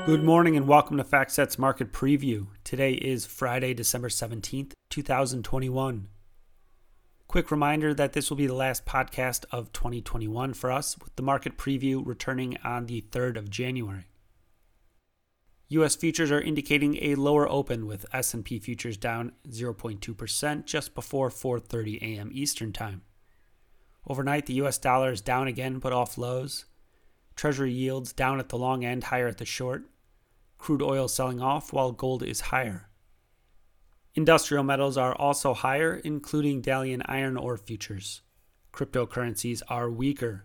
Good morning and welcome to FactSet's Market Preview. Today is Friday, December 17th, 2021. Quick reminder that this will be the last podcast of 2021 for us, with the market preview returning on the 3rd of January. U.S. futures are indicating a lower open, with S&P futures down 0.2% just before 4:30 a.m. Eastern Time. Overnight, the U.S. dollar is down again but off lows. Treasury yields down at the long end, higher at the short. Crude oil selling off while gold is higher. Industrial metals are also higher, including Dalian iron ore futures. Cryptocurrencies are weaker.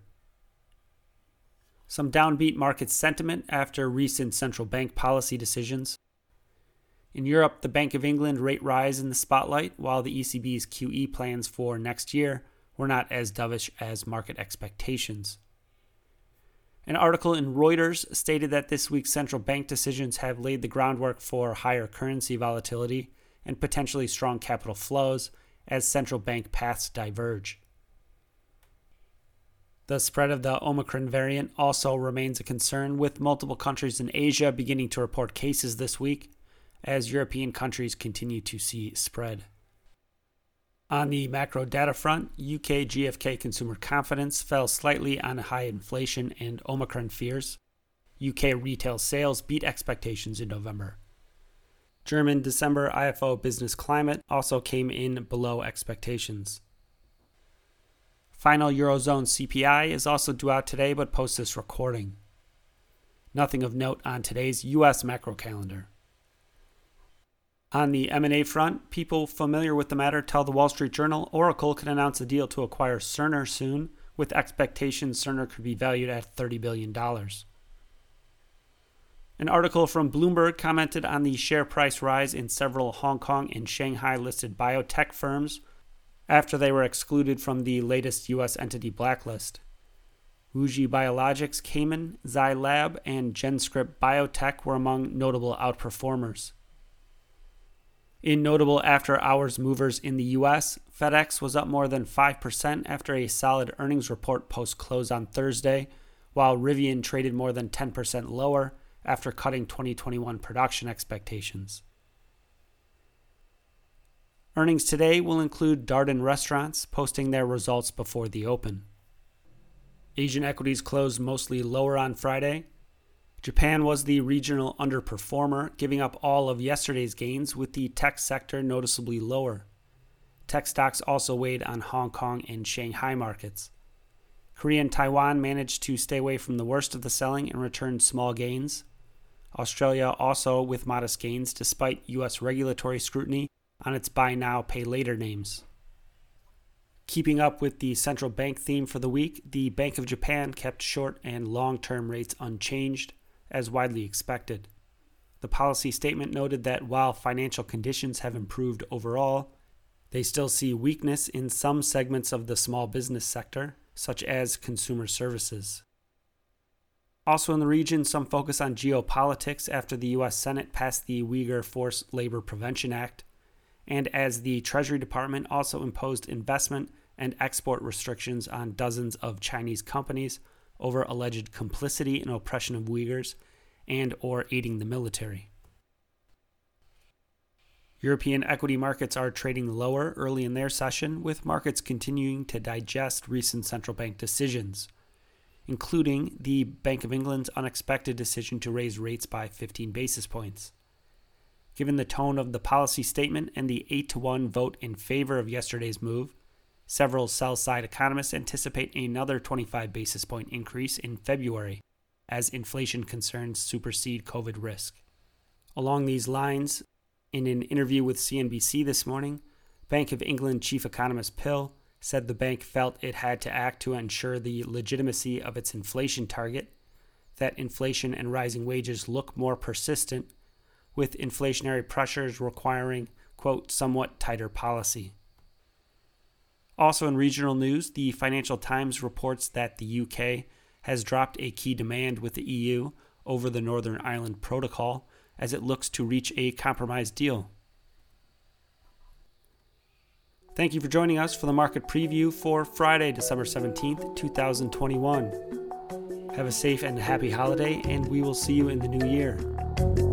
Some downbeat market sentiment after recent central bank policy decisions. In Europe, the Bank of England rate rise in the spotlight, while the ECB's QE plans for next year were not as dovish as market expectations. An article in Reuters stated that this week's central bank decisions have laid the groundwork for higher currency volatility and potentially strong capital flows as central bank paths diverge. The spread of the Omicron variant also remains a concern, with multiple countries in Asia beginning to report cases this week as European countries continue to see spread. On the macro data front, UK GfK consumer confidence fell slightly on high inflation and Omicron fears. UK retail sales beat expectations in November. German December IFO business climate also came in below expectations. Final Eurozone CPI is also due out today, but post this recording. Nothing of note on today's U.S. macro calendar. On the M&A front, people familiar with the matter tell the Wall Street Journal Oracle could announce a deal to acquire Cerner soon, with expectations Cerner could be valued at $30 billion. An article from Bloomberg commented on the share price rise in several Hong Kong and Shanghai-listed biotech firms after they were excluded from the latest U.S. entity blacklist. WuXi Biologics, Cayman, Zai Lab, and GenScript Biotech were among notable outperformers. In notable after-hours movers in the U.S., FedEx was up more than 5% after a solid earnings report post-close on Thursday, while Rivian traded more than 10% lower after cutting 2021 production expectations. Earnings today will include Darden Restaurants posting their results before the open. Asian equities closed mostly lower on Friday. Japan was the regional underperformer, giving up all of yesterday's gains, with the tech sector noticeably lower. Tech stocks also weighed on Hong Kong and Shanghai markets. Korea and Taiwan managed to stay away from the worst of the selling and returned small gains. Australia also with modest gains despite U.S. regulatory scrutiny on its buy now, pay later names. Keeping up with the central bank theme for the week, the Bank of Japan kept short and long-term rates unchanged, as widely expected. The policy statement noted that while financial conditions have improved overall, they still see weakness in some segments of the small business sector, such as consumer services. Also in the region, some focus on geopolitics after the U.S. Senate passed the Uyghur Forced Labor Prevention Act, and as the Treasury Department also imposed investment and export restrictions on dozens of Chinese companies over alleged complicity in oppression of Uyghurs and or aiding the military. European equity markets are trading lower early in their session, with markets continuing to digest recent central bank decisions, including the Bank of England's unexpected decision to raise rates by 15 basis points. Given the tone of the policy statement and the 8-1 vote in favor of yesterday's move, several sell-side economists anticipate another 25 basis point increase in February as inflation concerns supersede COVID risk. Along these lines, in an interview with CNBC this morning, Bank of England Chief Economist Pill said the bank felt it had to act to ensure the legitimacy of its inflation target, that inflation and rising wages look more persistent, with inflationary pressures requiring, quote, somewhat tighter policy. Also in regional news, the Financial Times reports that the UK has dropped a key demand with the EU over the Northern Ireland Protocol as it looks to reach a compromise deal. Thank you for joining us for the market preview for Friday, December 17th, 2021. Have a safe and happy holiday, and we will see you in the new year.